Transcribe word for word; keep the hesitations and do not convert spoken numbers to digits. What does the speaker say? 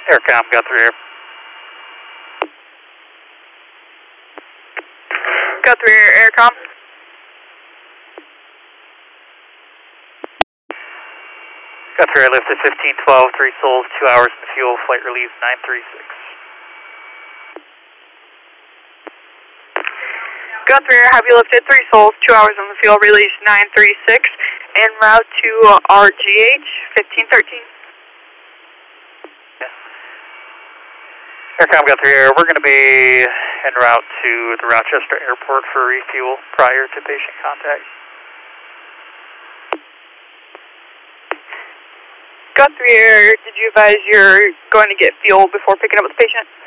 Aircom, got three air. Got three air, Aircom. Got three air, lift at fifteen twelve, three souls, two hours in the fuel, flight release nine three six. Got three air, have you lifted three souls, two hours on the fuel, release nine three six, en route to uh, R G H fifteen thirteen. Aircom, got three air, we're going to be en route to the Rochester Airport for refuel prior to patient contact. Got three air, did you advise you're going to get fuel before picking up with the patient?